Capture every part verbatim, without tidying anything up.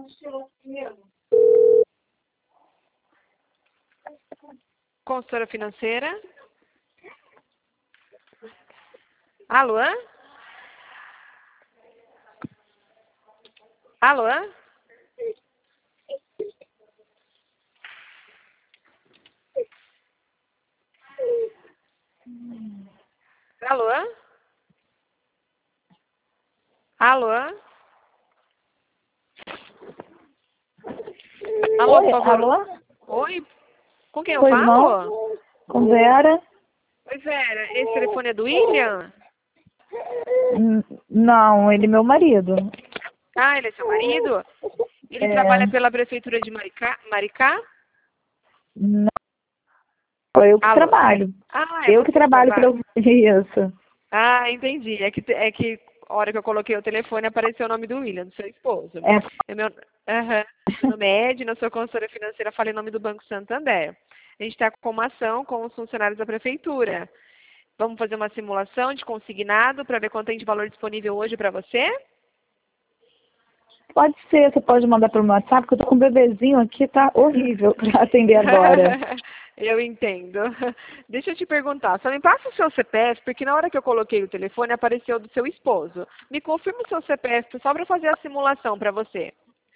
Consultora financeira. Alô? Alô? Alô? Alô? Alô, Oi, por favor. alô? Oi? Com quem eu Pois falo? não? Com Vera? Oi, Vera. Esse telefone é do William? Hum, Não, ele é meu marido. Ah, ele é seu marido? Ele É, trabalha pela prefeitura de Maricá? Maricá? não, eu que Alô? trabalho. Ah, é Eu que você que trabalho trabalha. pelo isso. Ah, entendi. É que, é que a hora que eu coloquei o telefone apareceu o nome do William, do seu esposo. É, É meu, aham. Meu nome é Edna, sou consultora financeira, falei em nome do Banco Santander. A gente está com uma ação com os funcionários da prefeitura. Vamos fazer uma simulação de consignado para ver quanto tem de valor disponível hoje para você? pode ser, você pode mandar para o meu WhatsApp, porque eu tô com um bebezinho aqui, tá horrível para atender agora. Eu entendo. Deixa eu te perguntar, só me passa o seu C P F, porque na hora que eu coloquei o telefone apareceu do seu esposo. Me confirma o seu C P F só para fazer a simulação para você.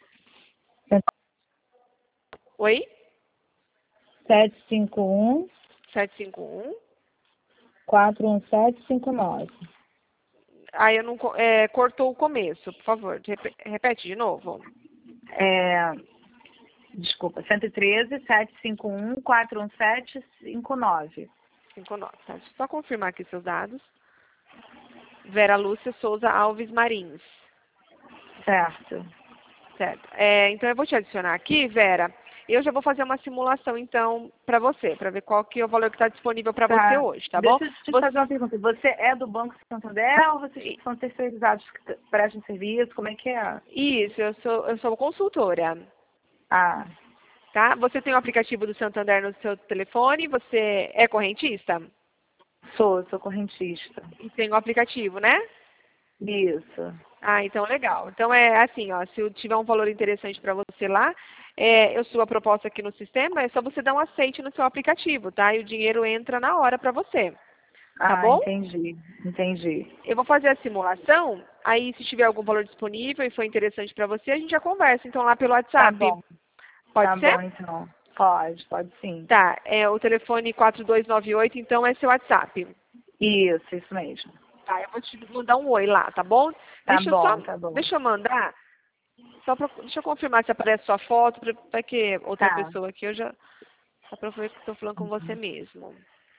Oi? sete cinco um, sete cinco um. quatro um sete, cinco nove. Aí eu não co- é, cortou o começo, por favor. Repe- Repete de novo. É, desculpa, cento e treze, sete cinco um, quatro um sete, cinco nove. cinco nove, tá? Deixa eu só confirmar aqui seus dados. Vera Lúcia Souza Alves Marins. Certo. Certo. É, então eu vou te adicionar aqui, Vera. Eu já vou fazer uma simulação, então, para você, para ver qual que é o valor que está disponível para você Tá. hoje, tá bom? Deixa eu te Você, fazer uma pergunta. Você é do Banco Santander ou vocês são terceirizados que prestam serviço? Como é que é? isso, eu sou, eu sou consultora, Ah, tá? Você tem o aplicativo do Santander no seu telefone? Você é correntista? sou, sou correntista. E tem o aplicativo, né? Isso. Ah, então legal. Então é assim, ó, se eu tiver um valor interessante para você lá, é, eu subo a proposta aqui no sistema, é só você dar um aceite no seu aplicativo, tá? E o dinheiro entra na hora para você, tá Ah, bom? entendi. Entendi. Eu vou fazer a simulação, aí se tiver algum valor disponível e for interessante para você, a gente já conversa, então lá pelo Tá WhatsApp. bom. Pode Tá ser? bom, então. Pode, pode sim. Tá, é o telefone quatro dois nove oito, então é seu WhatsApp. Isso, isso mesmo. Tá, eu vou te mandar um oi lá, tá bom? Tá Deixa eu só, bom, tá bom. deixa eu mandar, só pra, deixa eu confirmar se aparece sua foto, pra, pra que outra Tá. pessoa aqui, eu já, só pra ver que estou falando com você mesmo.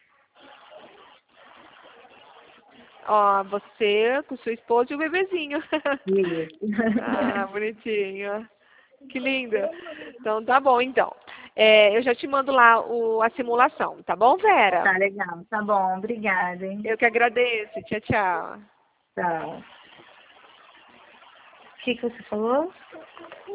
Ó, você com seu esposo e o bebezinho. Isso. Ah, bonitinho. Que lindo. Então tá bom, então. É, eu já te mando lá o, a simulação, tá bom, Vera? Tá legal. Tá bom, obrigada, hein? Eu que agradeço. Tchau, tchau. Tchau. O que, que você falou?